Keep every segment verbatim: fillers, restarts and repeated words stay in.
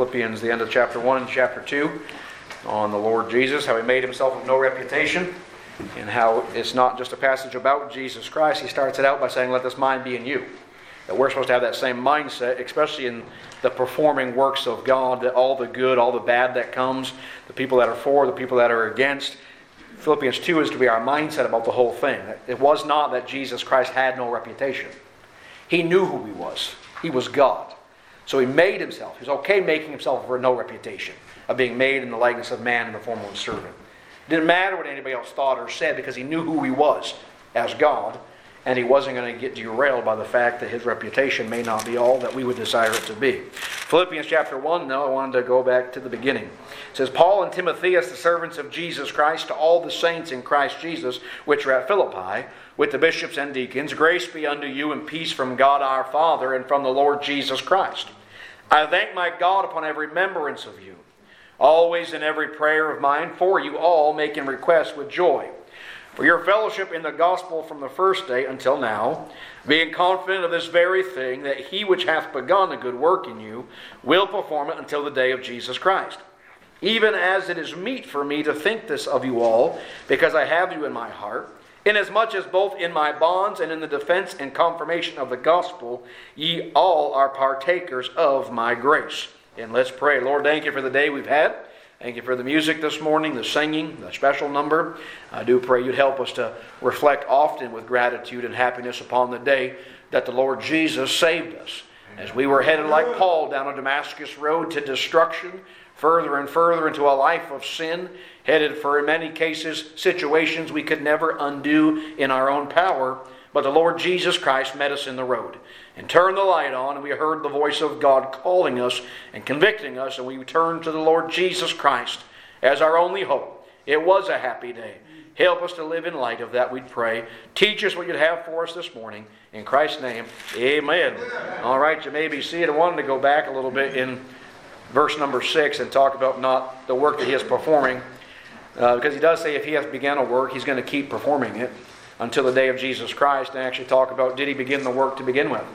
Philippians, the end of chapter one and chapter two, on the Lord Jesus, how He made Himself of no reputation, and how it's not just a passage about Jesus Christ. He starts it out by saying, let this mind be in you. That we're supposed to have that same mindset, especially in the performing works of God, that all the good, all the bad that comes, the people that are for, the people that are against. Philippians two is to be our mindset about the whole thing. It was not that Jesus Christ had no reputation. He knew who He was. He was God. So He made Himself. He was okay making Himself for no reputation, of being made in the likeness of man in the form of a servant. It didn't matter what anybody else thought or said, because He knew who He was as God, and He wasn't going to get derailed by the fact that His reputation may not be all that we would desire it to be. Philippians chapter one, though, I wanted to go back to the beginning. It says, Paul and Timotheus, the servants of Jesus Christ, to all the saints in Christ Jesus, which are at Philippi, with the bishops and deacons, grace be unto you and peace from God our Father and from the Lord Jesus Christ. I thank my God upon every remembrance of you, always in every prayer of mine for you all, making requests with joy, for your fellowship in the gospel from the first day until now, being confident of this very thing, that He which hath begun a good work in you will perform it until the day of Jesus Christ. Even as it is meet for me to think this of you all, because I have you in my heart, inasmuch as both in my bonds and in the defense and confirmation of the gospel, ye all are partakers of my grace. And let's pray. Lord, thank you for the day we've had. Thank you for the music this morning, the singing, the special number. I do pray you'd help us to reflect often with gratitude and happiness upon the day that the Lord Jesus saved us. As we were headed like Paul down a Damascus road to destruction, further and further into a life of sin, headed for, in many cases, situations we could never undo in our own power. But the Lord Jesus Christ met us in the road and turned the light on, and we heard the voice of God calling us and convicting us, and we turned to the Lord Jesus Christ as our only hope. It was a happy day. Help us to live in light of that, we'd pray. Teach us what you'd have for us this morning. In Christ's name, amen. All right, you may be seated. I wanted to go back a little bit in verse number six and talk about not the work that He is performing. Uh, because He does say if He has begun a work, He's going to keep performing it until the day of Jesus Christ, and actually talk about, did He begin the work to begin with?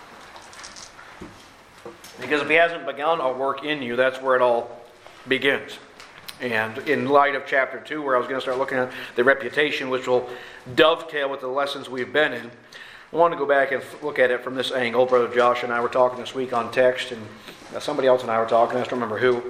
Because if He hasn't begun a work in you, that's where it all begins. And in light of chapter two, where I was going to start looking at the reputation, which will dovetail with the lessons we've been in, I want to go back and look at it from this angle. Brother Josh and I were talking this week on text, and somebody else and I were talking, I just don't remember who,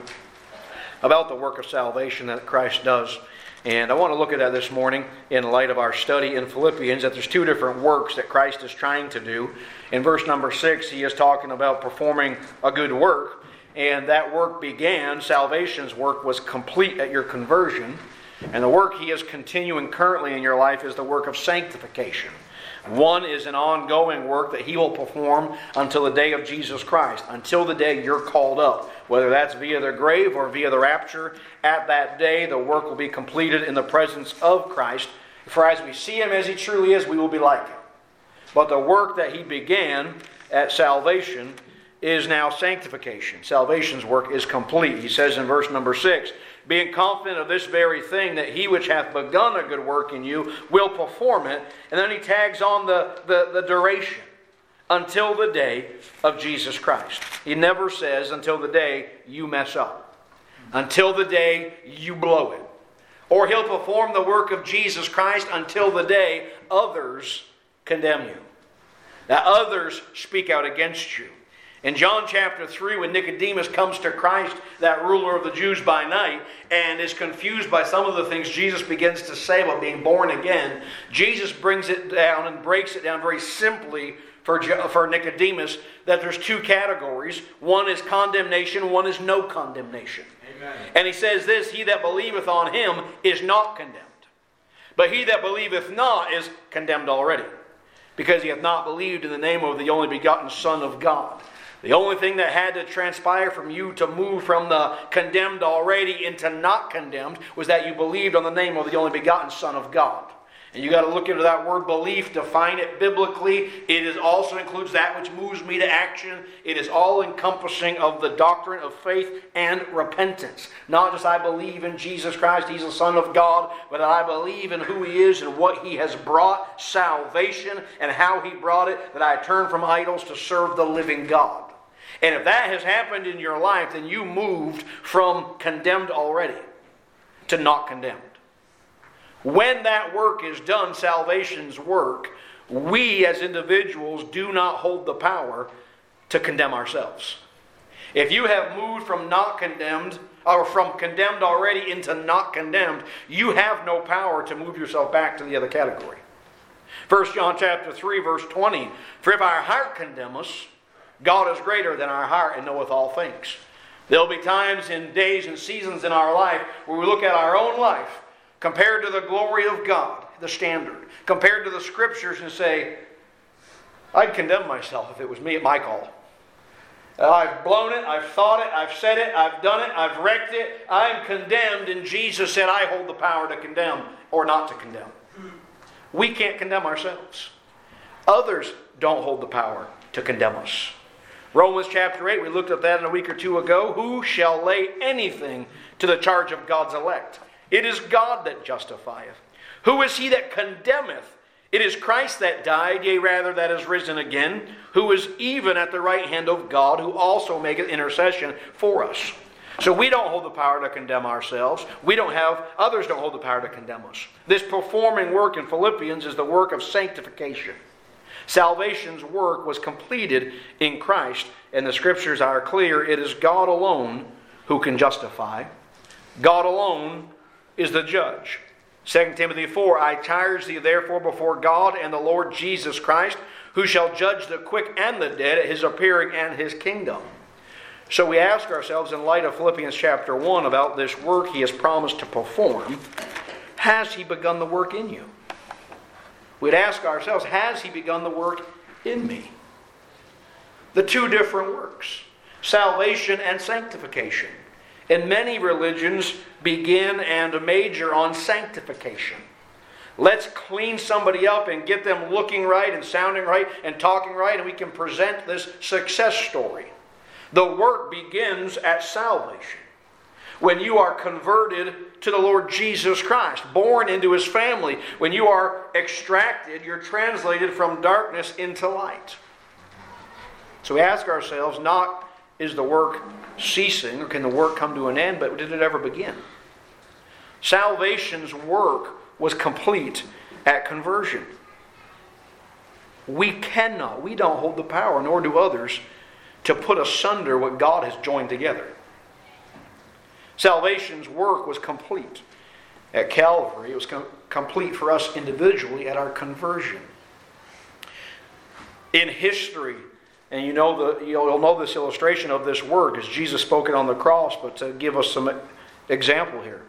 about the work of salvation that Christ does. And I want to look at that this morning in light of our study in Philippians, that there's two different works that Christ is trying to do. In verse number six, He is talking about performing a good work. And that work began, salvation's work was complete at your conversion. And the work He is continuing currently in your life is the work of sanctification. One is an ongoing work that He will perform until the day of Jesus Christ, until the day you're called up. Whether that's via the grave or via the rapture, at that day the work will be completed in the presence of Christ. For as we see Him as He truly is, we will be like Him. But the work that He began at salvation is now sanctification. Salvation's work is complete. He says in verse number six, being confident of this very thing, that He which hath begun a good work in you will perform it. And then he tags on the, the, the duration, until the day of Jesus Christ. He never says until the day you mess up, until the day you blow it. Or He'll perform the work of Jesus Christ until the day others condemn you, that others speak out against you. In John chapter three, when Nicodemus comes to Christ, that ruler of the Jews by night, and is confused by some of the things Jesus begins to say about being born again, Jesus brings it down and breaks it down very simply for, for Nicodemus, that there's two categories. One is condemnation, one is no condemnation. Amen. And He says this, he that believeth on Him is not condemned. But he that believeth not is condemned already, because he hath not believed in the name of the only begotten Son of God. The only thing that had to transpire from you to move from the condemned already into not condemned was that you believed on the name of the only begotten Son of God. And you got to look into that word belief, define it biblically. It is also includes that which moves me to action. It is all encompassing of the doctrine of faith and repentance. Not just I believe in Jesus Christ, He's the Son of God, but I believe in who He is and what He has brought, salvation, and how He brought it, that I turn from idols to serve the living God. And if that has happened in your life, then you moved from condemned already to not condemned. When that work is done, salvation's work, we as individuals do not hold the power to condemn ourselves. If you have moved from not condemned, or from condemned already into not condemned, you have no power to move yourself back to the other category. First John chapter three, verse twenty, for if our heart condemn us, God is greater than our heart and knoweth all things. There'll be times in days and seasons in our life where we look at our own life compared to the glory of God, the standard, compared to the Scriptures, and say, I'd condemn myself if it was me at my call. I've blown it, I've thought it, I've said it, I've done it, I've wrecked it. I'm condemned, and Jesus said I hold the power to condemn or not to condemn. We can't condemn ourselves. Others don't hold the power to condemn us. Romans chapter eight, we looked at that in a week or two ago. Who shall lay anything to the charge of God's elect? It is God that justifieth. Who is he that condemneth? It is Christ that died, yea, rather that is risen again, who is even at the right hand of God, who also maketh intercession for us. So we don't hold the power to condemn ourselves. We don't have, others don't hold the power to condemn us. This performing work in Philippians is the work of sanctification. Salvation's work was completed in Christ, and the Scriptures are clear. It is God alone who can justify. God alone is the judge. Second Timothy four, I charge thee therefore before God and the Lord Jesus Christ, who shall judge the quick and the dead at his appearing and his kingdom. So we ask ourselves, in light of Philippians chapter one, about this work he has promised to perform, has he begun the work in you? We'd ask ourselves, has he begun the work in me? The two different works, salvation and sanctification. And many religions begin and major on sanctification. Let's clean somebody up and get them looking right and sounding right and talking right, and we can present this success story. The work begins at salvation. When you are converted to the Lord Jesus Christ, born into his family, when you are extracted, you're translated from darkness into light. So we ask ourselves, not is the work ceasing, or can the work come to an end, but did it ever begin? Salvation's work was complete at conversion. We cannot, we don't hold the power, nor do others, to put asunder what God has joined together. Salvation's work was complete at Calvary. It was com- complete for us individually at our conversion. In history, and you know the, you'll know this illustration of this work as Jesus spoke it on the cross, but to give us some example here.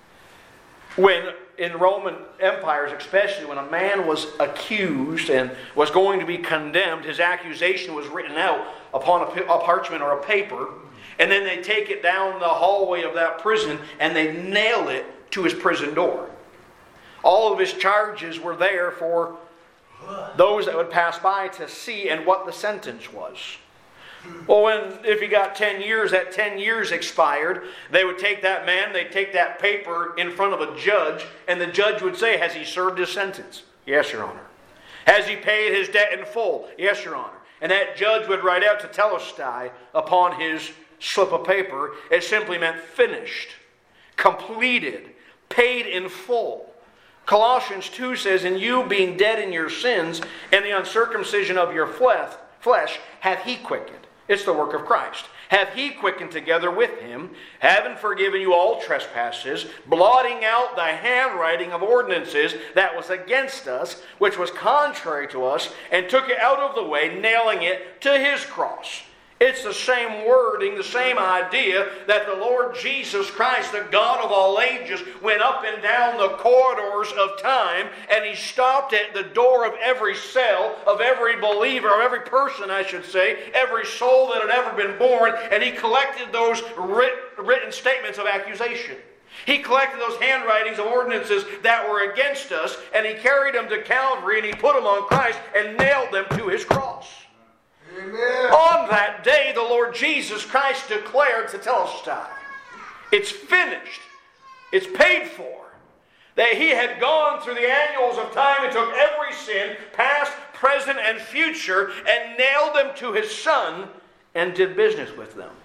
When in Roman empires, especially when a man was accused and was going to be condemned, his accusation was written out upon a, a parchment or a paper, and then they take it down the hallway of that prison and they nail it to his prison door. All of his charges were there for those that would pass by to see and what the sentence was. Well, when if he got ten years, that ten years expired, they would take that man, they'd take that paper in front of a judge, and the judge would say, has he served his sentence? Yes, Your Honor. Has he paid his debt in full? Yes, Your Honor. And that judge would write out tetelestai upon his slip of paper. It simply meant finished, completed, paid in full. Colossians two says, and you being dead in your sins, and the uncircumcision of your flesh, hath he quickened. It's the work of Christ. Hath he quickened together with him, having forgiven you all trespasses, blotting out the handwriting of ordinances that was against us, which was contrary to us, and took it out of the way, nailing it to his cross. It's the same wording, the same idea that the Lord Jesus Christ, the God of all ages, went up and down the corridors of time, and he stopped at the door of every cell, of every believer, of every person, I should say, every soul that had ever been born, and he collected those writ, written statements of accusation. He collected those handwritings of ordinances that were against us, and he carried them to Calvary, and he put them on Christ and nailed them to his cross. Amen. On that day, the Lord Jesus Christ declared tetelestai, it's finished. It's paid for. That he had gone through the annuals of time and took every sin, past, present, and future, and nailed them to his Son, and did business with them.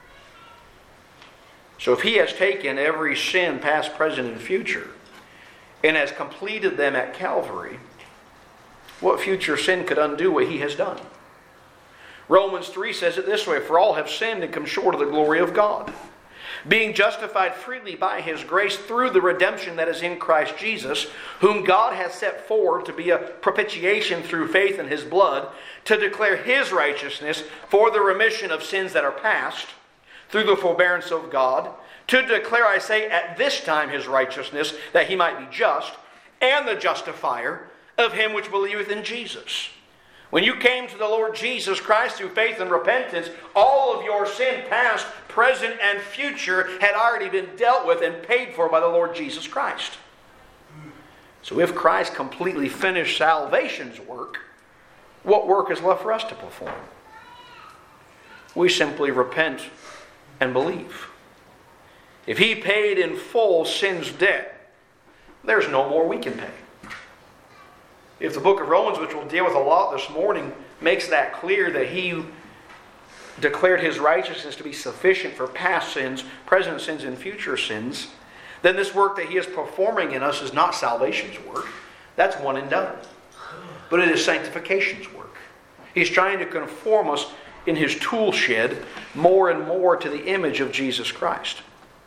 So if he has taken every sin, past, present, and future, and has completed them at Calvary, what future sin could undo what he has done? Romans three says it this way, for all have sinned and come short of the glory of God, being justified freely by his grace through the redemption that is in Christ Jesus, whom God has set forward to be a propitiation through faith in his blood, to declare his righteousness for the remission of sins that are past, through the forbearance of God, to declare, I say, at this time his righteousness, that he might be just, and the justifier of him which believeth in Jesus. When you came to the Lord Jesus Christ through faith and repentance, all of your sin, past, present, and future, had already been dealt with and paid for by the Lord Jesus Christ. So if Christ completely finished salvation's work, what work is left for us to perform? We simply repent and believe. If he paid in full sin's debt, there's no more we can pay. If the book of Romans, which we'll deal with a lot this morning, makes that clear that he declared his righteousness to be sufficient for past sins, present sins, and future sins, then this work that he is performing in us is not salvation's work. That's one and done. But it is sanctification's work. He's trying to conform us in his tool shed more and more to the image of Jesus Christ.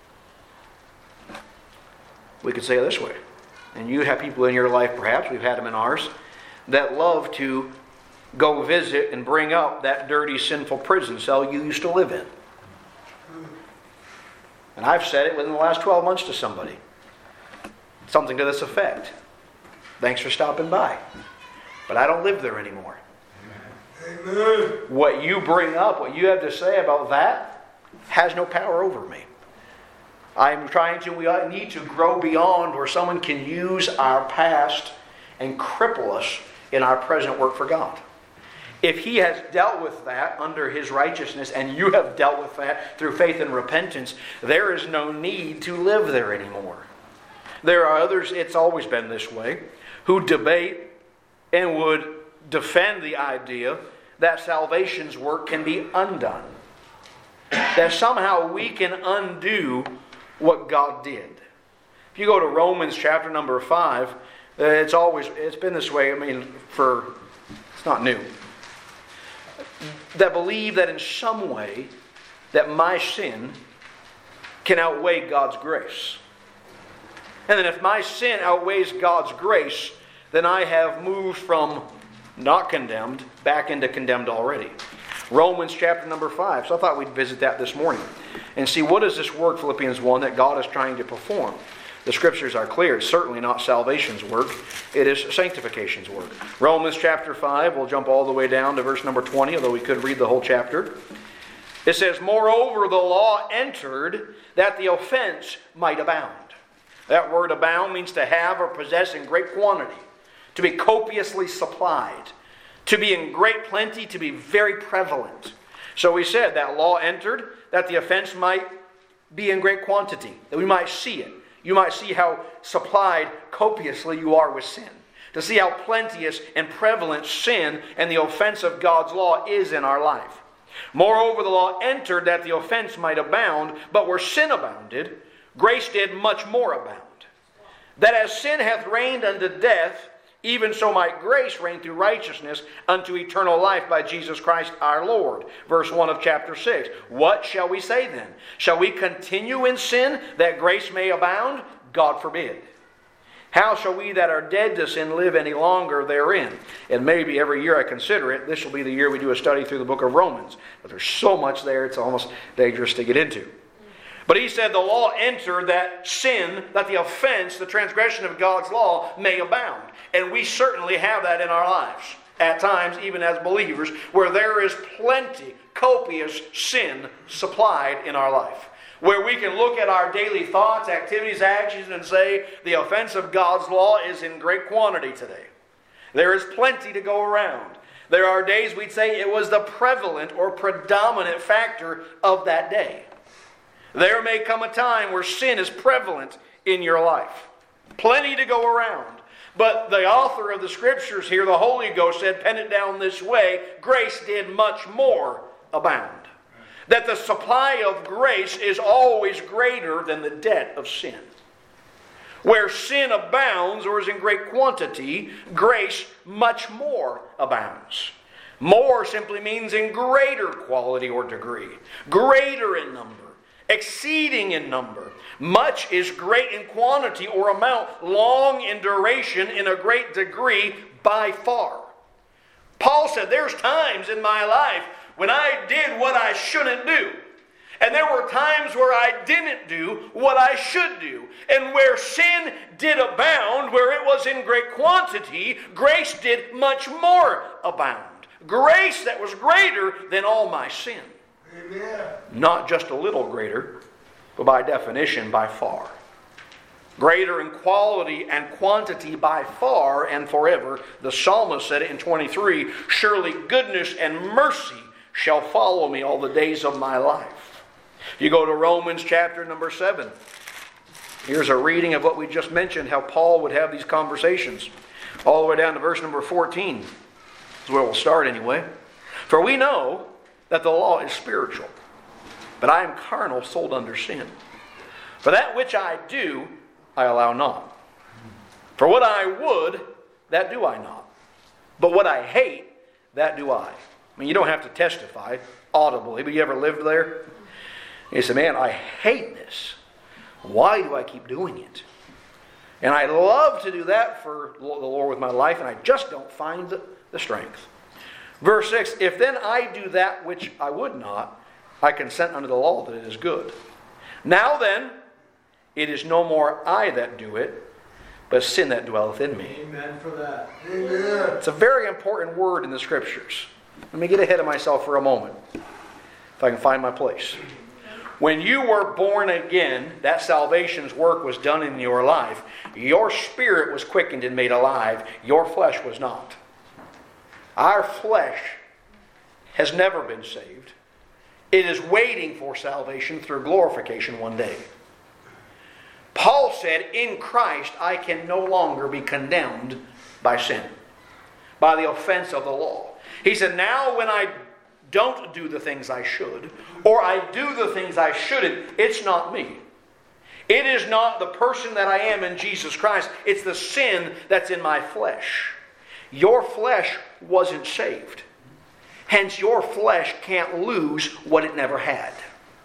We could say it this way. And you have people in your life, perhaps, we've had them in ours, that love to go visit and bring up that dirty, sinful prison cell you used to live in. And I've said it within the last twelve months to somebody. Something to this effect. Thanks for stopping by. But I don't live there anymore. Amen. What you bring up, what you have to say about that, has no power over me. I'm trying to, we need to grow beyond where someone can use our past and cripple us in our present work for God. If he has dealt with that under his righteousness and you have dealt with that through faith and repentance, there is no need to live there anymore. There are others, it's always been this way, who debate and would defend the idea that salvation's work can be undone. That somehow we can undo what God did. If you go to Romans chapter number five, it's always, it's been this way, I mean, for, it's not new. That believe that in some way that my sin can outweigh God's grace. And then if my sin outweighs God's grace, then I have moved from not condemned back into condemned already. Romans chapter number five. So I thought we'd visit that this morning and see what is this work, Philippians one, that God is trying to perform. The scriptures are clear. It's certainly not salvation's work. It is sanctification's work. Romans chapter five, we'll jump all the way down to verse number twenty, although we could read the whole chapter. It says, moreover, the law entered that the offense might abound. That word abound means to have or possess in great quantity, to be copiously supplied, to be in great plenty, to be very prevalent. So we said that law entered that the offense might be in great quantity, that we might see it. You might see how supplied copiously you are with sin. To see how plenteous and prevalent sin and the offense of God's law is in our life. Moreover, the law entered that the offense might abound, but where sin abounded, grace did much more abound. That as sin hath reigned unto death, even so might grace reign through righteousness unto eternal life by Jesus Christ our Lord. Verse one of chapter six. What shall we say then? Shall we continue in sin that grace may abound? God forbid. How shall we that are dead to sin live any longer therein? And maybe every year I consider it, this will be the year we do a study through the book of Romans. But there's so much there, it's almost dangerous to get into. But he said the law entered that sin, that the offense, the transgression of God's law may abound. And we certainly have that in our lives. At times, even as believers, where there is plenty, copious sin supplied in our life. Where we can look at our daily thoughts, activities, actions, and say, the offense of God's law is in great quantity today. There is plenty to go around. There are days we'd say it was the prevalent or predominant factor of that day. There may come a time where sin is prevalent in your life. Plenty to go around. But the author of the scriptures here, the Holy Ghost, said, pen it down this way, grace did much more abound. That the supply of grace is always greater than the debt of sin. Where sin abounds or is in great quantity, grace much more abounds. More simply means in greater quality or degree, greater in number, exceeding in number. Much is great in quantity or amount, long in duration, in a great degree, by far. Paul said, there's times in my life when I did what I shouldn't do. And there were times where I didn't do what I should do. And where sin did abound, where it was in great quantity, grace did much more abound. Grace that was greater than all my sin. Amen. Not just a little greater, but by definition, by far. Greater in quality and quantity by far and forever. The psalmist said it in twenty-three, surely goodness and mercy shall follow me all the days of my life. If you go to Romans chapter number seven, here's a reading of what we just mentioned, how Paul would have these conversations. All the way down to verse number fourteen. That's where we'll start anyway. For we know that the law is spiritual, but I am carnal, sold under sin. For that which I do, I allow not. For what I would, that do I not. But what I hate, that do I. I mean, you don't have to testify audibly, but you ever lived there? You say, man, I hate this. Why do I keep doing it? And I love to do that for the Lord with my life, and I just don't find the, the strength. Verse six, if then I do that which I would not, I consent unto the law that it is good. Now then, it is no more I that do it, but sin that dwelleth in me. Amen for that. Amen. It's a very important word in the Scriptures. Let me get ahead of myself for a moment, if I can find my place. When you were born again, that salvation's work was done in your life. Your spirit was quickened and made alive. Your flesh was not. Our flesh has never been saved. It is waiting for salvation through glorification one day. Paul said, in Christ I can no longer be condemned by sin, by the offense of the law. He said, now when I don't do the things I should, or I do the things I shouldn't, it's not me. It is not the person that I am in Jesus Christ. It's the sin that's in my flesh. Your flesh wasn't saved. Hence, your flesh can't lose what it never had.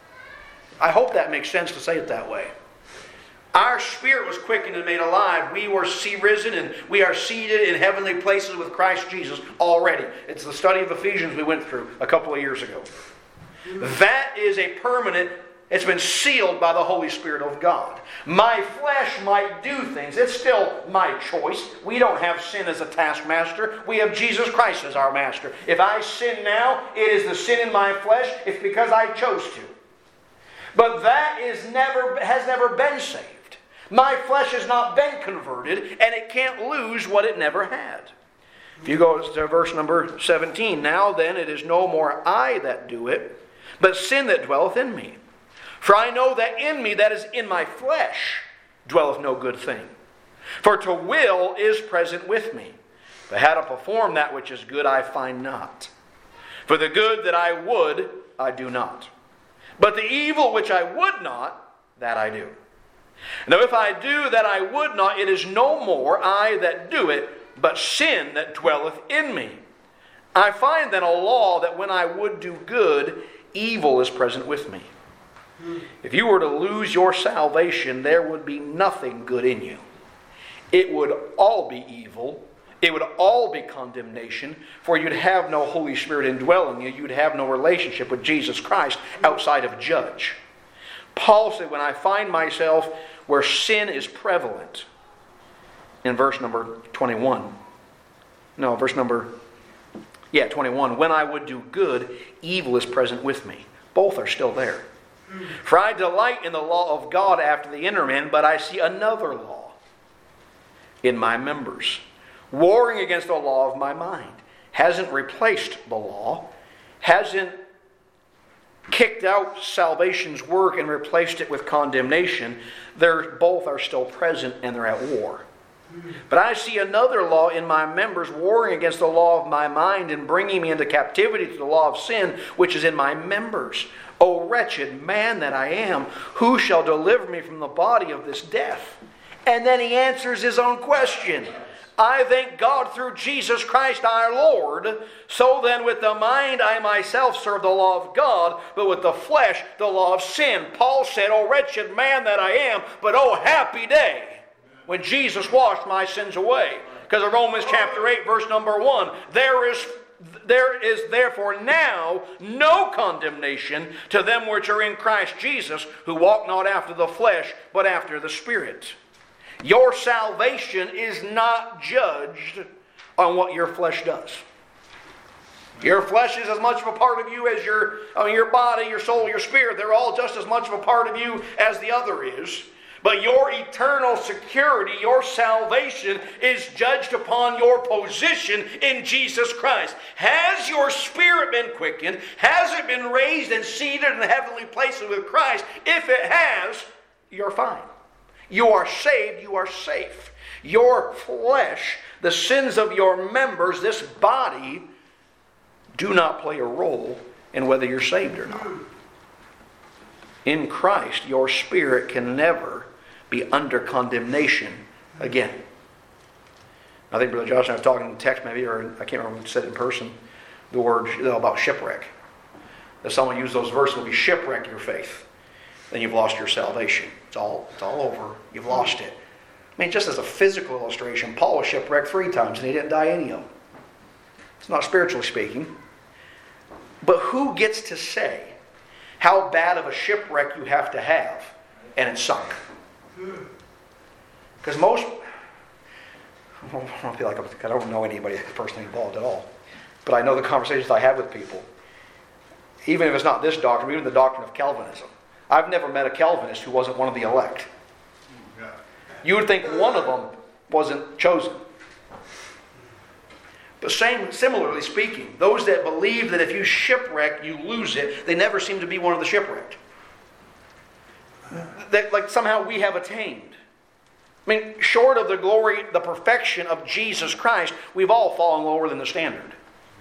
I hope that makes sense to say it that way. Our spirit was quickened and made alive. We were risen and we are seated in heavenly places with Christ Jesus already. It's the study of Ephesians we went through a couple of years ago. That is a permanent, it's been sealed by the Holy Spirit of God. My flesh might do things. It's still my choice. We don't have sin as a taskmaster. We have Jesus Christ as our master. If I sin now, it is the sin in my flesh. It's because I chose to. But that is never has never been saved. My flesh has not been converted, and it can't lose what it never had. If you go to verse number seventeen, now then it is no more I that do it, but sin that dwelleth in me. For I know that in me, that is in my flesh, dwelleth no good thing. For to will is present with me, but how to perform that which is good I find not. For the good that I would, I do not. But the evil which I would not, that I do. Now if I do that I would not, it is no more I that do it, but sin that dwelleth in me. I find then a law that when I would do good, evil is present with me. If you were to lose your salvation, there would be nothing good in you. It would all be evil. It would all be condemnation, for you'd have no Holy Spirit indwelling you. You'd have no relationship with Jesus Christ outside of judge. Paul said, when I find myself where sin is prevalent, in verse number twenty-one. No, verse number, yeah, twenty-one. When I would do good, evil is present with me. Both are still there. For I delight in the law of God after the inner man, but I see another law in my members, warring against the law of my mind. Hasn't replaced the law, hasn't kicked out salvation's work and replaced it with condemnation. They're both are still present and they're at war. But I see another law in my members, warring against the law of my mind and bringing me into captivity to the law of sin, which is in my members. O wretched man that I am, who shall deliver me from the body of this death? And then he answers his own question. I thank God through Jesus Christ our Lord. So then with the mind I myself serve the law of God, but with the flesh the law of sin. Paul said, O wretched man that I am, but oh happy day when Jesus washed my sins away. Because of Romans chapter eight, verse number one, there is there is therefore now no condemnation to them which are in Christ Jesus, who walk not after the flesh, but after the Spirit. Your salvation is not judged on what your flesh does. Your flesh is as much of a part of you as your, I mean, your body, your soul, your spirit. They're all just as much of a part of you as the other is. But your eternal security, your salvation, is judged upon your position in Jesus Christ. Has your spirit been quickened? Has it been raised and seated in the heavenly places with Christ? If it has, you're fine. You are saved, you are safe. Your flesh, the sins of your members, this body, do not play a role in whether you're saved or not. In Christ, your spirit can never be under condemnation again. I think Brother Josh and I was talking in text maybe, or I can't remember who said it in person, the word you know, about shipwreck. If someone used those verses, will be shipwreck your faith. Then you've lost your salvation. It's all, it's all over. You've lost it. I mean, just as a physical illustration, Paul was shipwrecked three times and he didn't die any of them. It's not spiritually speaking. But who gets to say how bad of a shipwreck you have to have and it's sunk? Because most, I don't feel like I'm, I don't know anybody personally involved at all, but I know the conversations I have with people, even if it's not this doctrine, even the doctrine of Calvinism. I've never met a Calvinist who wasn't one of the elect. You would think one of them wasn't chosen. But same, similarly speaking, those that believe that if you shipwreck, you lose it, they never seem to be one of the shipwrecked. That like somehow we have attained. I mean, short of the glory, the perfection of Jesus Christ, we've all fallen lower than the standard.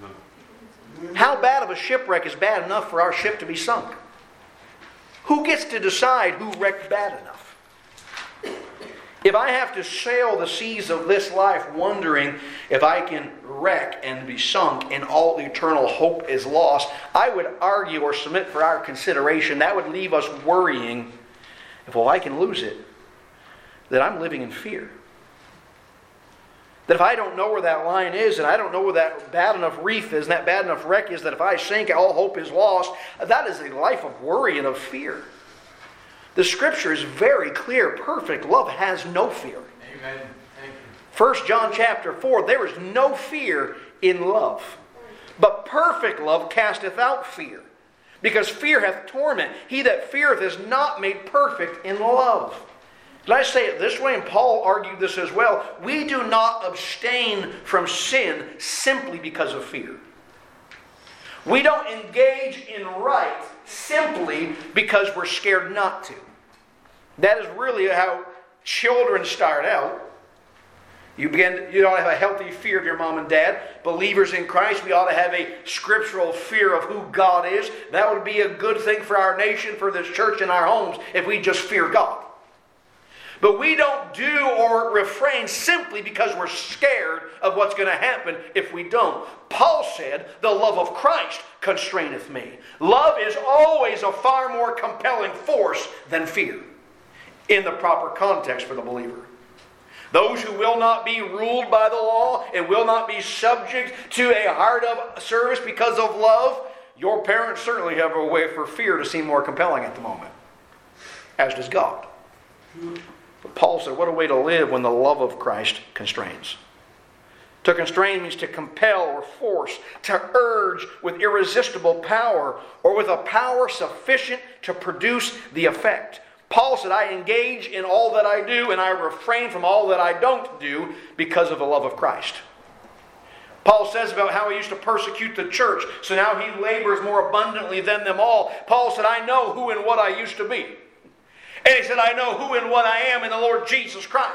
How bad of a shipwreck is bad enough for our ship to be sunk? Who gets to decide who wrecked bad enough? If I have to sail the seas of this life wondering if I can wreck and be sunk and all eternal hope is lost, I would argue or submit for our consideration that would leave us worrying, if well I can lose it, that I'm living in fear. That if I don't know where that line is, and I don't know where that bad enough reef is, and that bad enough wreck is, that if I sink, all hope is lost, that is a life of worry and of fear. The Scripture is very clear. Perfect love has no fear. Amen. Thank you. First John chapter four, there is no fear in love. But perfect love casteth out fear, because fear hath torment. He that feareth is not made perfect in love. Did I say it this way? And Paul argued this as well. We do not abstain from sin simply because of fear. We don't engage in right simply because we're scared not to. That is really how children start out. You begin, you ought to have a healthy fear of your mom and dad. Believers in Christ, we ought to have a scriptural fear of who God is. That would be a good thing for our nation, for this church, and our homes, if we just fear God. But we don't do or refrain simply because we're scared of what's going to happen if we don't. Paul said, the love of Christ constraineth me. Love is always a far more compelling force than fear in the proper context for the believer. Those who will not be ruled by the law and will not be subject to a heart of service because of love, your parents certainly have a way for fear to seem more compelling at the moment, as does God. But Paul said, what a way to live when the love of Christ constrains. To constrain means to compel or force, to urge with irresistible power, or with a power sufficient to produce the effect. Paul said, I engage in all that I do, and I refrain from all that I don't do because of the love of Christ. Paul says about how he used to persecute the church, so now he labors more abundantly than them all. Paul said, I know who and what I used to be. And he said, I know who and what I am in the Lord Jesus Christ.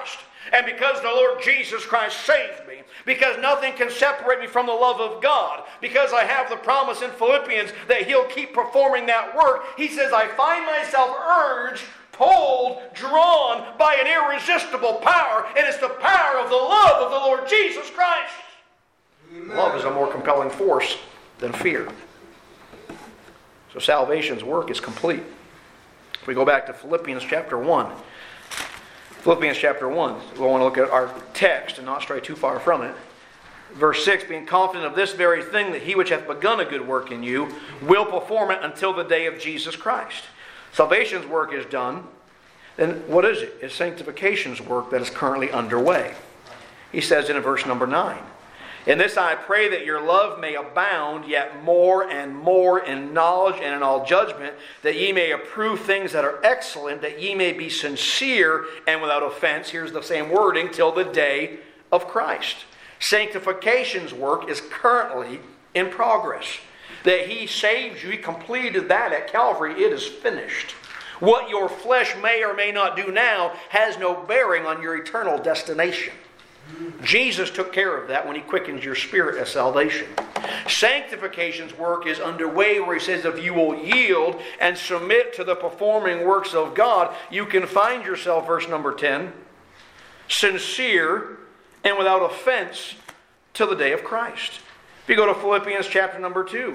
And because the Lord Jesus Christ saved me, because nothing can separate me from the love of God, because I have the promise in Philippians that He'll keep performing that work, he says, I find myself urged, pulled, drawn by an irresistible power, and it's the power of the love of the Lord Jesus Christ. Amen. Love is a more compelling force than fear. So salvation's work is complete. If we go back to Philippians chapter one, Philippians chapter one, we want to look at our text and not stray too far from it. Verse six, being confident of this very thing, that He which hath begun a good work in you will perform it until the day of Jesus Christ. Salvation's work is done. Then what is it? It's sanctification's work that is currently underway. He says in verse number nine, in this I pray that your love may abound yet more and more in knowledge and in all judgment, that ye may approve things that are excellent, that ye may be sincere and without offense. Here's the same wording, till the day of Christ. Sanctification's work is currently in progress. That He saves you, He completed that at Calvary. It is finished. What your flesh may or may not do now has no bearing on your eternal destination. Jesus took care of that when He quickens your spirit at salvation. Sanctification's work is underway, where He says if you will yield and submit to the performing works of God, you can find yourself, verse number ten, sincere and without offense till the day of Christ. If you go to Philippians chapter number two,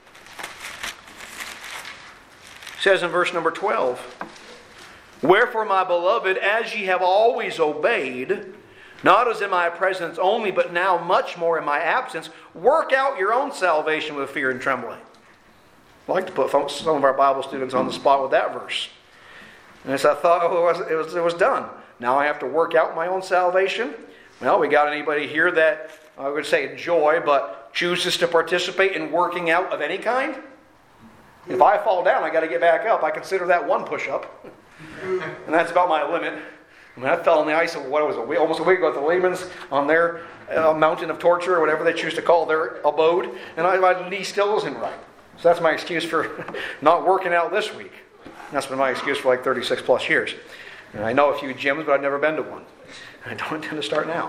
it says in verse number twelve, wherefore, my beloved, as ye have always obeyed, not as in my presence only, but now much more in my absence, work out your own salvation with fear and trembling. I like to put some of our Bible students on the spot with that verse. And so I thought, oh, it was, it was, it was done. Now I have to work out my own salvation? Well, we got anybody here that, I would say joy, but chooses to participate in working out of any kind? If I fall down, I got to get back up. I consider that one push-up. And that's about my limit. I mean, I fell on the ice, what was it, almost a week ago at the Lehmans on their uh, mountain of torture, or whatever they choose to call their abode, and I, my knee still isn't right. So that's my excuse for not working out this week. And that's been my excuse for like thirty-six plus years. And I know a few gyms, but I've never been to one. I don't intend to start now.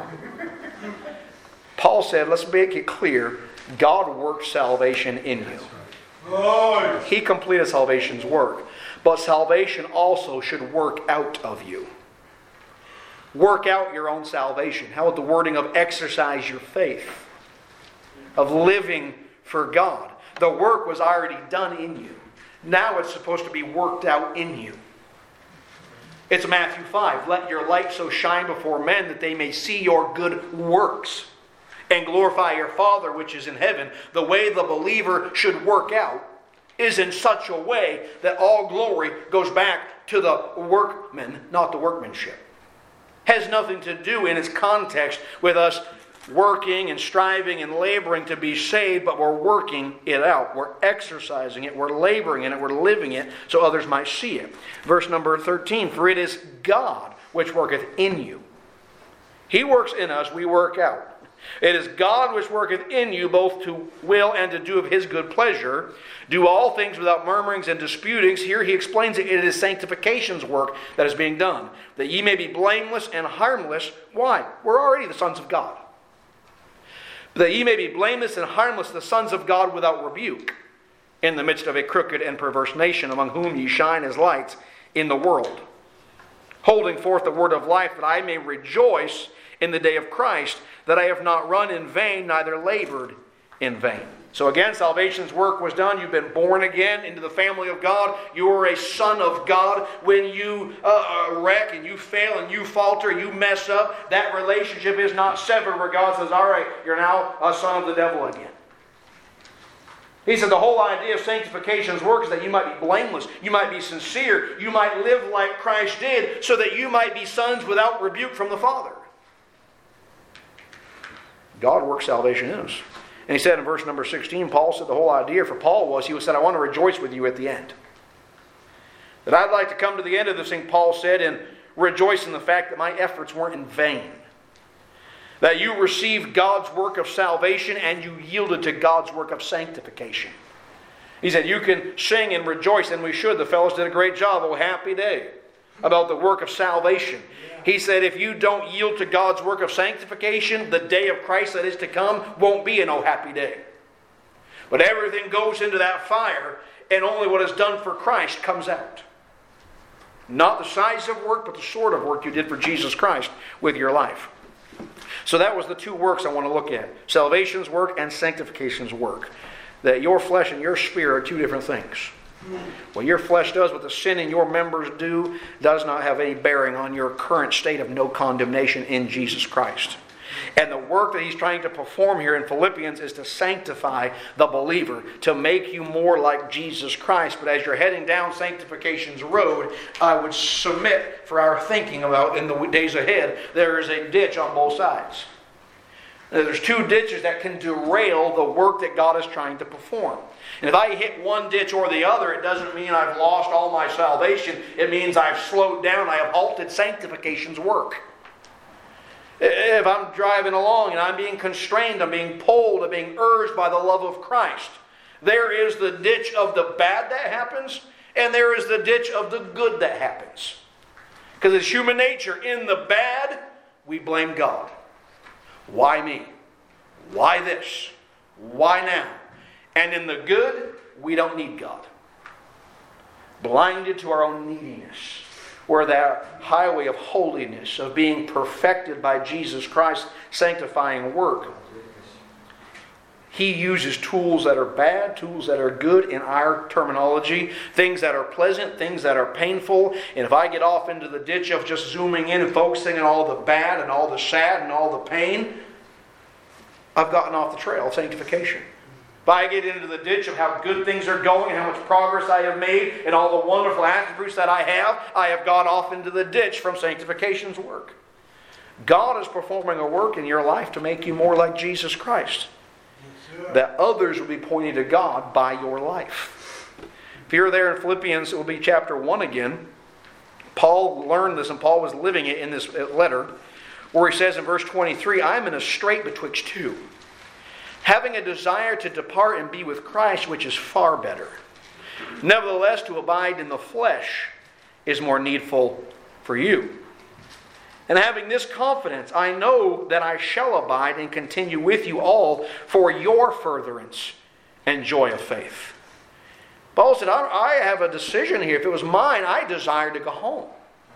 Paul said, let's make it clear, God works salvation in you. He completed salvation's work. But salvation also should work out of you. Work out your own salvation. How about the wording of exercise your faith? Of living for God. The work was already done in you. Now it's supposed to be worked out in you. It's Matthew five. Let your light so shine before men that they may see your good works and glorify your Father which is in heaven. The way the believer should work out is in such a way that all glory goes back to the workman, not the workmanship. Has nothing to do in its context with us working and striving and laboring to be saved, but we're working it out. We're exercising it. We're laboring in it. We're living it so others might see it. Verse number thirteen, for it is God which worketh in you. He works in us, we work out. It is God which worketh in you both to will and to do of His good pleasure. Do all things without murmurings and disputings. Here he explains it. It is sanctification's work that is being done. That ye may be blameless and harmless. Why? We're already the sons of God. That ye may be blameless and harmless, the sons of God without rebuke, in the midst of a crooked and perverse nation, among whom ye shine as lights in the world, holding forth the word of life, that I may rejoice in the day of Christ, that I have not run in vain, neither labored in vain. So again, salvation's work was done. You've been born again into the family of God. You are a son of God. When you uh, wreck and you fail and you falter, you mess up, that relationship is not severed where God says, all right, you're now a son of the devil again. He said the whole idea of sanctification's work is that you might be blameless, you might be sincere, you might live like Christ did, so that you might be sons without rebuke from the Father. God works salvation in us. And he said in verse number sixteen, Paul said the whole idea for Paul was, he said, I want to rejoice with you at the end. That I'd like to come to the end of this thing, Paul said, and rejoice in the fact that my efforts weren't in vain. That you received God's work of salvation and you yielded to God's work of sanctification. He said, you can sing and rejoice, and we should. The fellows did a great job. Oh, happy day. about the work of salvation. He said if you don't yield to God's work of sanctification, the day of Christ that is to come won't be an oh happy day. But everything goes into that fire, and only what is done for Christ comes out. Not the size of work, but the sort of work you did for Jesus Christ with your life. So that was the two works I want to look at. Salvation's work and sanctification's work. That your flesh and your spirit are two different things. What your flesh does, what the sin in your members do, does not have any bearing on your current state of no condemnation in Jesus Christ. And the work that he's trying to perform here in Philippians is to sanctify the believer, to make you more like Jesus Christ. But as you're heading down sanctification's road, I would submit for our thinking about in the days ahead, there is a ditch on both sides. There's two ditches that can derail the work that God is trying to perform. And if I hit one ditch or the other, it doesn't mean I've lost all my salvation. It means I've slowed down, I have halted sanctification's work. If I'm driving along and I'm being constrained, I'm being pulled, I'm being urged by the love of Christ, there is the ditch of the bad that happens, and there is the ditch of the good that happens. Because it's human nature. In the bad, we blame God. Why me? Why this? Why now? And in the good, we don't need God. Blinded to our own neediness. Where that highway of holiness, of being perfected by Jesus Christ's sanctifying work. He uses tools that are bad, tools that are good in our terminology, things that are pleasant, things that are painful. And if I get off into the ditch of just zooming in and focusing on all the bad and all the sad and all the pain, I've gotten off the trail of sanctification. If I get into the ditch of how good things are going and how much progress I have made and all the wonderful attributes that I have, I have gone off into the ditch from sanctification's work. God is performing a work in your life to make you more like Jesus Christ. That others will be pointing to God by your life. If you're there in Philippians, it will be chapter one again. Paul learned this and Paul was living it in this letter where he says in verse twenty-three, I'm in a strait betwixt two, having a desire to depart and be with Christ, which is far better. Nevertheless, to abide in the flesh is more needful for you. And having this confidence, I know that I shall abide and continue with you all for your furtherance and joy of faith. Paul said, I have a decision here. If it was mine, I desire to go home.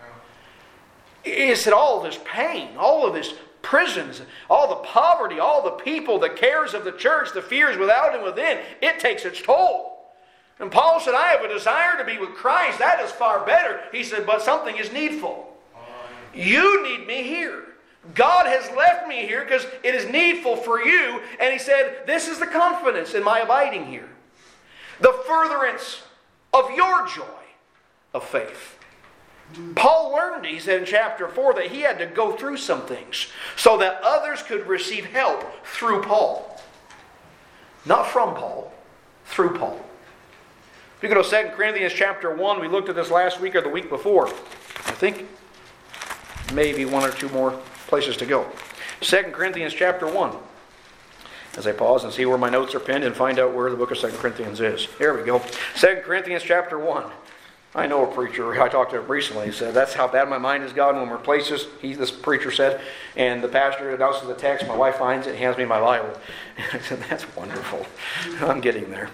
He said, all of this pain, all of this prisons, all the poverty, all the people, the cares of the church, the fears without and within, it takes its toll. And Paul said, I have a desire to be with Christ. That is far better. He said, but something is needful. You need me here. God has left me here because it is needful for you. And he said, this is the confidence in my abiding here. The furtherance of your joy of faith. Paul learned, he said in chapter four, that he had to go through some things so that others could receive help through Paul. Not from Paul, through Paul. If you go to Second Corinthians chapter one, we looked at this last week or the week before. I think maybe one or two more places to go. Second Corinthians chapter one. As I pause and see where my notes are pinned and find out where the book of Second Corinthians is. Here we go. Second Corinthians chapter one. I know a preacher, I talked to him recently, he said, that's how bad my mind has gotten when we're places, he, this preacher said, and the pastor announces the text, my wife finds it and hands me my Bible. And I said, that's wonderful. I'm getting there.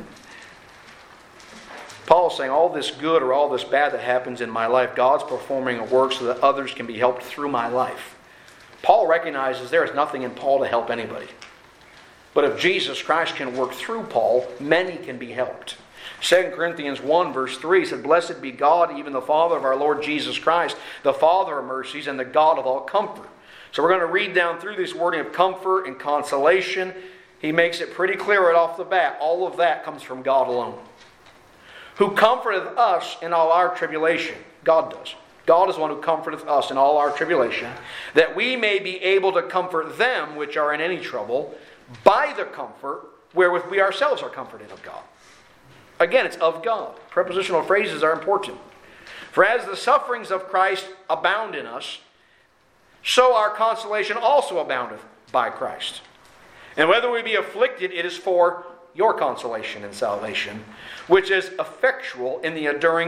Paul's saying all this good or all this bad that happens in my life, God's performing a work so that others can be helped through my life. Paul recognizes there is nothing in Paul to help anybody. But if Jesus Christ can work through Paul, many can be helped. Second Corinthians one verse three said, blessed be God, even the Father of our Lord Jesus Christ, the Father of mercies and the God of all comfort. So we're going to read down through this wording of comfort and consolation. He makes it pretty clear right off the bat. All of that comes from God alone. Who comforteth us in all our tribulation. God does. God is the one who comforteth us in all our tribulation, that we may be able to comfort them which are in any trouble by the comfort wherewith we ourselves are comforted of God. Again, it's of God. Prepositional phrases are important. For as the sufferings of Christ abound in us, so our consolation also aboundeth by Christ. And whether we be afflicted, it is for your consolation and salvation, which is effectual in the enduring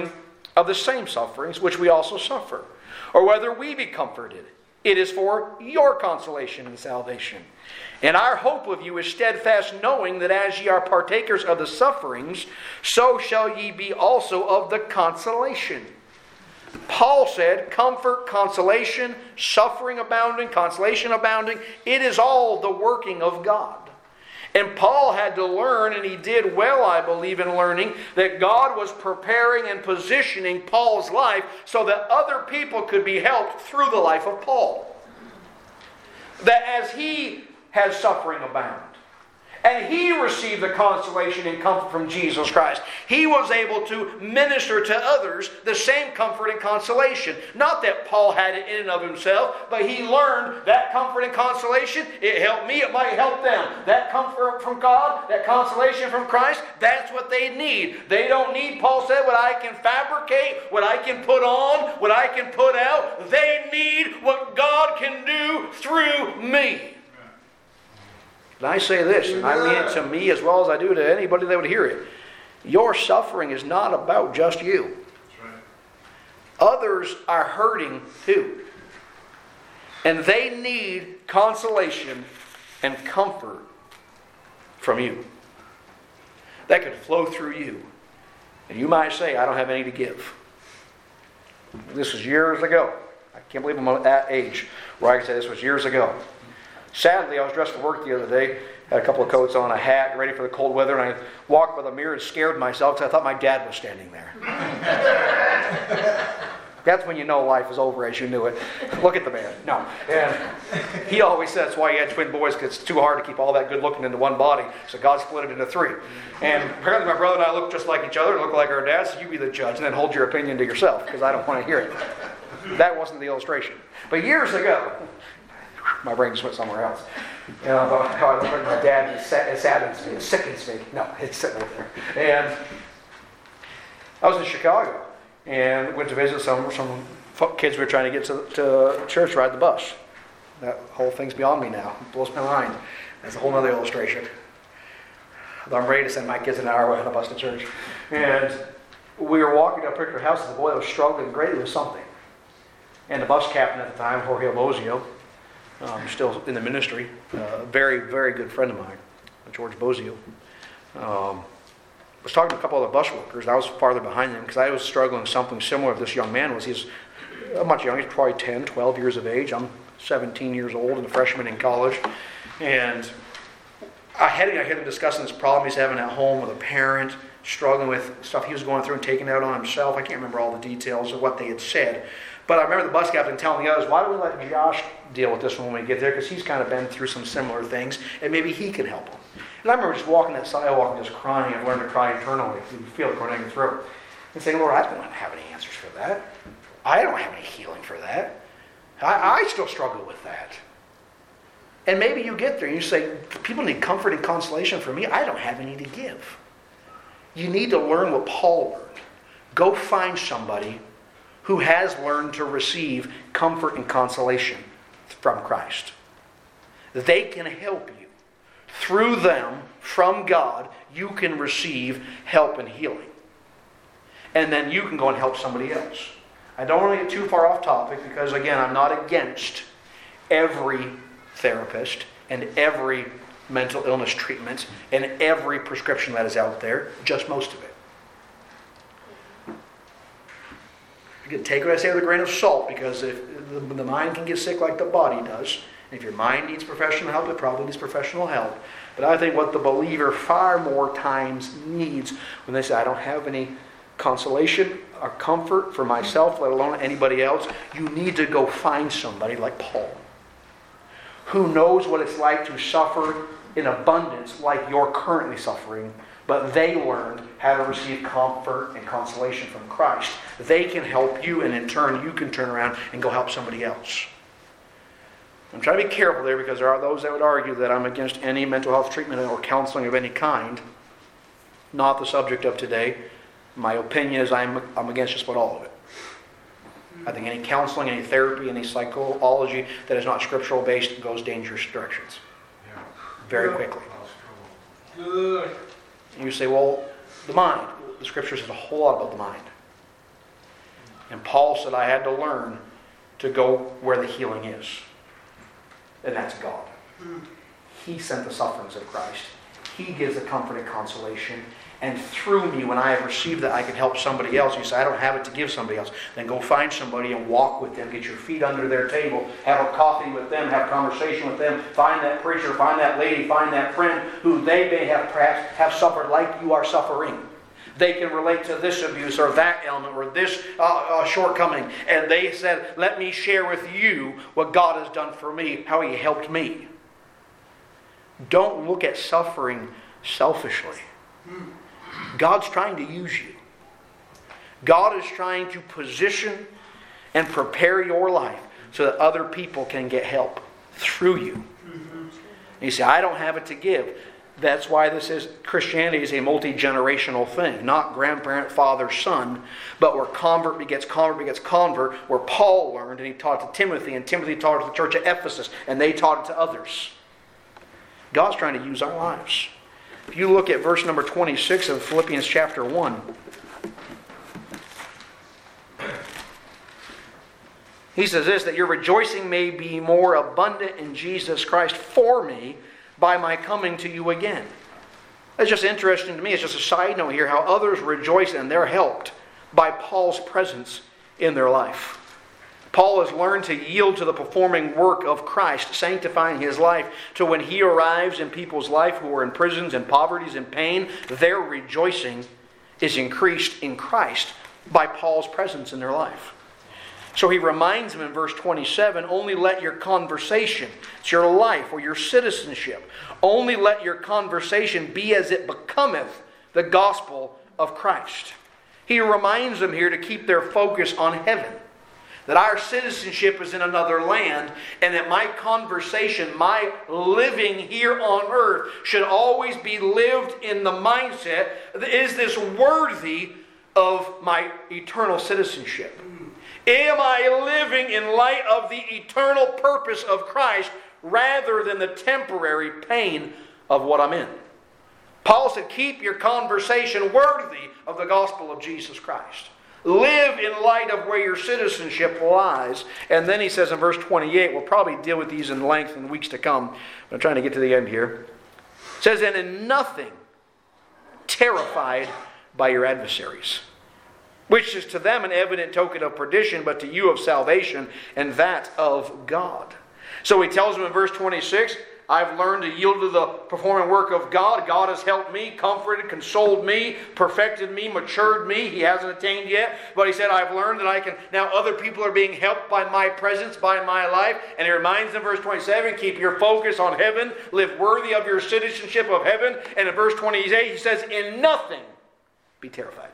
of the same sufferings which we also suffer, or whether we be comforted. It is for your consolation and salvation. And our hope of you is steadfast, knowing that as ye are partakers of the sufferings, so shall ye be also of the consolation. Paul said, comfort, consolation, suffering abounding, consolation abounding, it is all the working of God. And Paul had to learn, and he did well, I believe, in learning, that God was preparing and positioning Paul's life so that other people could be helped through the life of Paul. That as he had suffering abound, and he received the consolation and comfort from Jesus Christ, he was able to minister to others the same comfort and consolation. Not that Paul had it in and of himself, but he learned that comfort and consolation, it helped me, it might help them. That comfort from God, that consolation from Christ, that's what they need. They don't need, Paul said, what I can fabricate, what I can put on, what I can put out. They need what God can do through me. And I say this, and I mean it to me as well as I do to anybody that would hear it. Your suffering is not about just you. That's right. Others are hurting too. And they need consolation and comfort from you. That could flow through you. And you might say, I don't have any to give. This was years ago. I can't believe I'm at that age where I can say this was years ago. Sadly, I was dressed for work the other day, had a couple of coats on, a hat, ready for the cold weather, and I walked by the mirror and scared myself because I thought my dad was standing there. That's when you know life is over as you knew it. Look at the man. No. And he always said that's why he had twin boys, because it's too hard to keep all that good looking into one body. So God split it into three. And apparently my brother and I look just like each other, look like our dads, so you be the judge, and then hold your opinion to yourself, because I don't want to hear it. That wasn't the illustration. But years ago, my brain just went somewhere else. You know, about how I look like my dad, it saddens me, it sickens me. No, it's sitting right there. And I was in Chicago and went to visit some some kids we were trying to get to, to church, ride the bus. That whole thing's beyond me now. It blows my mind. That's a whole other illustration. I'm ready to send my kids an hour away on a bus to church. And we were walking to a particular house, and the boy was struggling greatly with something. And the bus captain at the time, Jorge Bozio, Um, still in the ministry, uh, a very, very good friend of mine, George Bozio, um, was talking to a couple other bus workers. I was farther behind them because I was struggling with something similar with this young man was. He's much younger, he's probably ten, twelve years of age. I'm seventeen years old and a freshman in college. And I had, I had him discussing this problem he's having at home with a parent, struggling with stuff he was going through and taking it out on himself. I can't remember all the details of what they had said. But I remember the bus captain telling the others, why don't we let Josh deal with this when we get there? Because he's kind of been through some similar things, and maybe he can help him. And I remember just walking that sidewalk and just crying. I've learned to cry internally. You feel it going down your throat. And saying, Lord, I don't have any answers for that. I don't have any healing for that. I, I still struggle with that. And maybe you get there and you say, people need comfort and consolation from me. I don't have any to give. You need to learn what Paul learned. Go find somebody who has learned to receive comfort and consolation from Christ. They can help you. Through them, from God, you can receive help and healing. And then you can go and help somebody else. I don't want to get too far off topic because, again, I'm not against every therapist and every mental illness treatment and every prescription that is out there, just most of it. You can take what I say with a grain of salt, because if the, the mind can get sick like the body does. And if your mind needs professional help, it probably needs professional help. But I think what the believer far more times needs when they say, I don't have any consolation or comfort for myself, let alone anybody else, you need to go find somebody like Paul, who knows what it's like to suffer in abundance like you're currently suffering, but they learned how to receive comfort and consolation from Christ. They can help you, and in turn you can turn around and go help somebody else. I'm trying to be careful there, because there are those that would argue that I'm against any mental health treatment or counseling of any kind. Not the subject of today. My opinion is I'm, I'm against just about all of it. I think any counseling, any therapy, any psychology that is not scriptural based goes dangerous directions. Very quickly. Good. And you say, well, the mind. The scripture says a whole lot about the mind. And Paul said, I had to learn to go where the healing is. And that's God. He sent the sufferings of Christ. He gives the comfort and consolation. And through me, when I have received that, I can help somebody else. You say, I don't have it to give somebody else. Then go find somebody and walk with them. Get your feet under their table. Have a coffee with them. Have a conversation with them. Find that preacher. Find that lady. Find that friend who they may have perhaps have suffered like you are suffering. They can relate to this abuse or that ailment or this uh, uh, shortcoming. And they said, let me share with you what God has done for me, how He helped me. Don't look at suffering selfishly. God's trying to use you. God is trying to position and prepare your life so that other people can get help through you. Mm-hmm. You say, I don't have it to give. That's why this is Christianity is a multi-generational thing, not grandparent, father, son, but where convert begets convert begets convert, where Paul learned and he taught it to Timothy, and Timothy taught it to the church at Ephesus, and they taught it to others. God's trying to use our lives. If you look at verse number twenty-six of Philippians chapter one, he says this, that your rejoicing may be more abundant in Jesus Christ for me by my coming to you again. It's just interesting to me. It's just a side note here how others rejoice and they're helped by Paul's presence in their life. Paul has learned to yield to the performing work of Christ, sanctifying his life, to when he arrives in people's life who are in prisons and poverties and pain, their rejoicing is increased in Christ by Paul's presence in their life. So he reminds them in verse twenty-seven, only let your conversation, it's your life or your citizenship, only let your conversation be as it becometh the gospel of Christ. He reminds them here to keep their focus on heaven. That our citizenship is in another land, and that my conversation, my living here on earth, should always be lived in the mindset, is this worthy of my eternal citizenship? Am I living in light of the eternal purpose of Christ rather than the temporary pain of what I'm in? Paul said, keep your conversation worthy of the gospel of Jesus Christ. Live in light of where your citizenship lies. And then he says in verse twenty-eight, we'll probably deal with these in length in weeks to come. I'm trying to get to the end here. It says, and in nothing terrified by your adversaries, which is to them an evident token of perdition, but to you of salvation, and that of God. So he tells them in verse twenty-six, I've learned to yield to the performing work of God. God has helped me, comforted, consoled me, perfected me, matured me. He hasn't attained yet. But he said, I've learned that I can, now other people are being helped by my presence, by my life. And he reminds them, verse twenty-seven, keep your focus on heaven. Live worthy of your citizenship of heaven. And in verse twenty-eight, he says, in nothing be terrified.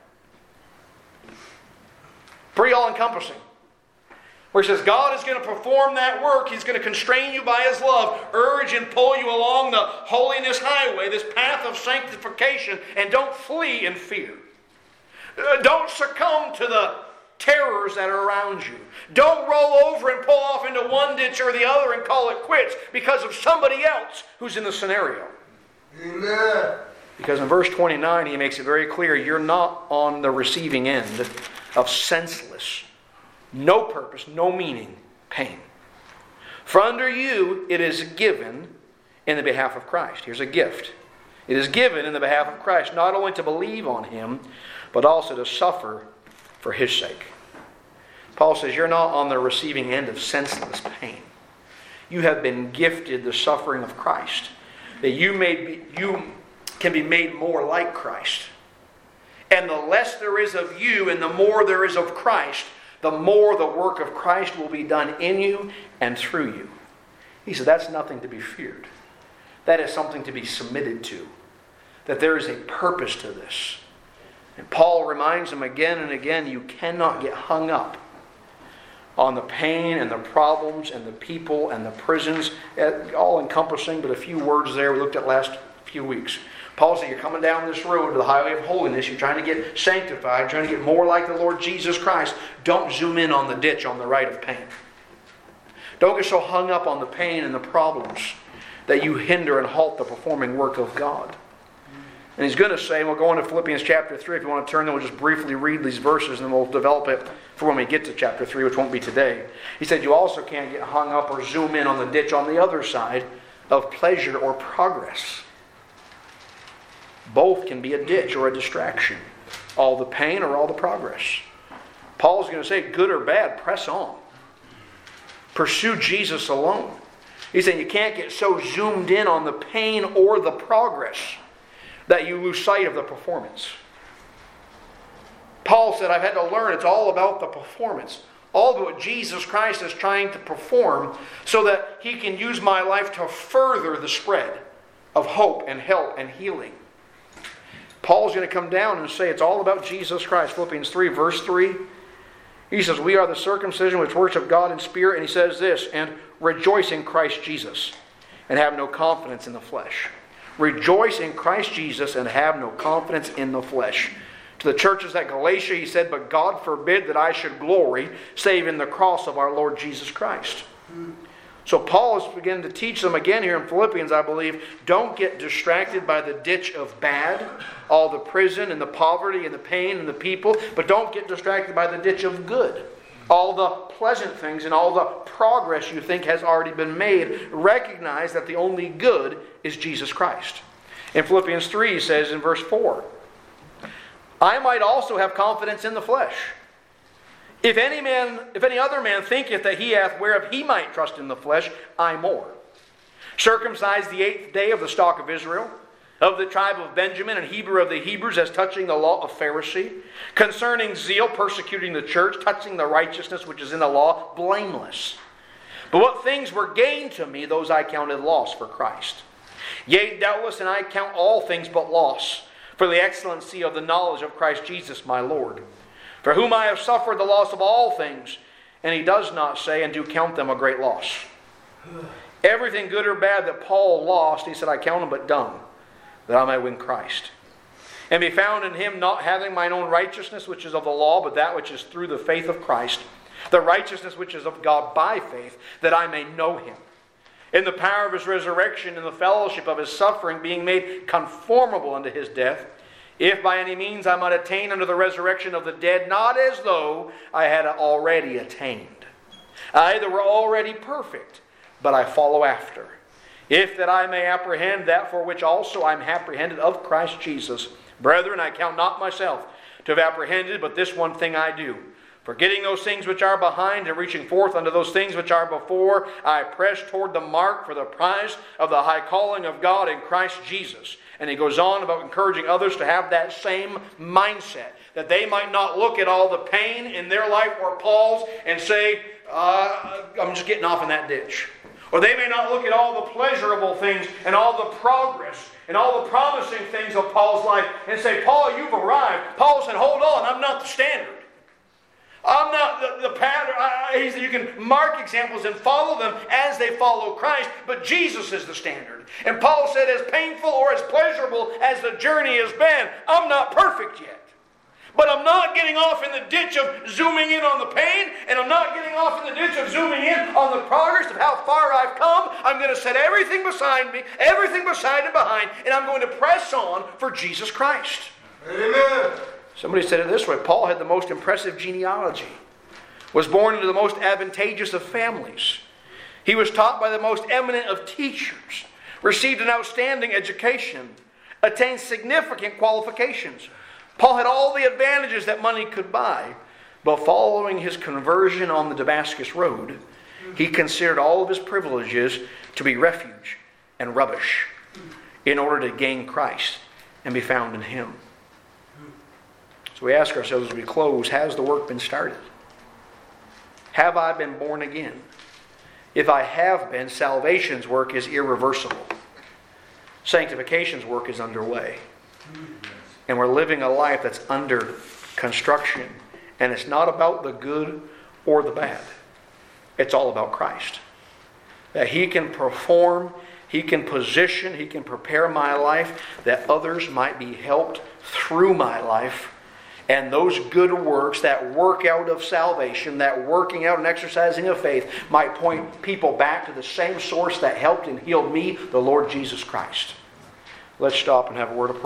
Pretty all-encompassing. Where he says God is going to perform that work. He's going to constrain you by His love, urge and pull you along the holiness highway, this path of sanctification, and don't flee in fear. Uh, don't succumb to the terrors that are around you. Don't roll over and pull off into one ditch or the other and call it quits because of somebody else who's in the scenario. Amen. Because in verse twenty-nine, he makes it very clear, you're not on the receiving end of senseless, no purpose, no meaning, pain. For under you it is given in the behalf of Christ. Here's a gift. It is given in the behalf of Christ, not only to believe on Him, but also to suffer for His sake. Paul says you're not on the receiving end of senseless pain. You have been gifted the suffering of Christ, that you may be, you can be made more like Christ. And the less there is of you and the more there is of Christ, the more the work of Christ will be done in you and through you. He said that's nothing to be feared. That is something to be submitted to. That there is a purpose to this. And Paul reminds them again and again, you cannot get hung up on the pain and the problems and the people and the prisons, all encompassing, but a few words there we looked at last few weeks. Paul said, you're coming down this road to the highway of holiness. You're trying to get sanctified, trying to get more like the Lord Jesus Christ. Don't zoom in on the ditch on the right of pain. Don't get so hung up on the pain and the problems that you hinder and halt the performing work of God. And he's going to say, and we'll go into Philippians chapter three. If you want to turn, then we'll just briefly read these verses and then we'll develop it for when we get to chapter three, which won't be today. He said, you also can't get hung up or zoom in on the ditch on the other side of pleasure or progress. Both can be a ditch or a distraction. All the pain or all the progress. Paul's going to say, good or bad, press on. Pursue Jesus alone. He's saying you can't get so zoomed in on the pain or the progress that you lose sight of the performance. Paul said, I've had to learn it's all about the performance. All of what Jesus Christ is trying to perform so that He can use my life to further the spread of hope and help and healing. Paul's going to come down and say it's all about Jesus Christ. Philippians three, verse three. He says, we are the circumcision which worship God in spirit. And he says this, and rejoice in Christ Jesus and have no confidence in the flesh. Rejoice in Christ Jesus and have no confidence in the flesh. To the churches at Galatia, he said, but God forbid that I should glory, save in the cross of our Lord Jesus Christ. So Paul is beginning to teach them again here in Philippians, I believe, don't get distracted by the ditch of bad, all the prison and the poverty and the pain and the people, but don't get distracted by the ditch of good, all the pleasant things and all the progress you think has already been made. Recognize that the only good is Jesus Christ. In Philippians three, he says in verse four, I might also have confidence in the flesh. If any man, if any other man thinketh that he hath whereof he might trust in the flesh, I more. Circumcised the eighth day of the stock of Israel, of the tribe of Benjamin, and Hebrew of the Hebrews, as touching the law of Pharisee, concerning zeal, persecuting the church, touching the righteousness which is in the law, blameless. But what things were gained to me, those I counted loss for Christ. Yea, doubtless, and I count all things but loss, for the excellency of the knowledge of Christ Jesus my Lord, for whom I have suffered the loss of all things. And he does not say, and do count them a great loss. Everything good or bad that Paul lost, he said, I count them but dung, that I may win Christ. And be found in Him, not having mine own righteousness, which is of the law, but that which is through the faith of Christ, the righteousness which is of God by faith, that I may know Him, in the power of His resurrection, in the fellowship of His suffering, being made conformable unto His death, if by any means I might attain unto the resurrection of the dead, not as though I had already attained. I either were already perfect, but I follow after. If that I may apprehend that for which also I am apprehended of Christ Jesus. Brethren, I count not myself to have apprehended, but this one thing I do. Forgetting those things which are behind and reaching forth unto those things which are before, I press toward the mark for the prize of the high calling of God in Christ Jesus. And he goes on about encouraging others to have that same mindset, that they might not look at all the pain in their life or Paul's and say, uh, I'm just getting off in that ditch. Or they may not look at all the pleasurable things and all the progress and all the promising things of Paul's life and say, Paul, you've arrived. Paul said, hold on, I'm not the standard. I'm not the, the pattern. I, he said you can mark examples and follow them as they follow Christ, but Jesus is the standard. And Paul said, as painful or as pleasurable as the journey has been, I'm not perfect yet. But I'm not getting off in the ditch of zooming in on the pain, and I'm not getting off in the ditch of zooming in on the progress of how far I've come. I'm going to set everything beside me, everything beside and behind, and I'm going to press on for Jesus Christ. Amen. Somebody said it this way, Paul had the most impressive genealogy, was born into the most advantageous of families. He was taught by the most eminent of teachers, received an outstanding education, attained significant qualifications. Paul had all the advantages that money could buy, but following his conversion on the Damascus road, he considered all of his privileges to be refuge and rubbish in order to gain Christ and be found in Him. So we ask ourselves as we close, has the work been started? Have I been born again? If I have been, salvation's work is irreversible. Sanctification's work is underway. And we're living a life that's under construction. And it's not about the good or the bad. It's all about Christ. That He can perform, He can position, He can prepare my life that others might be helped through my life. And those good works, that work out of salvation, that working out and exercising of faith, might point people back to the same source that helped and healed me, the Lord Jesus Christ. Let's stop and have a word of prayer.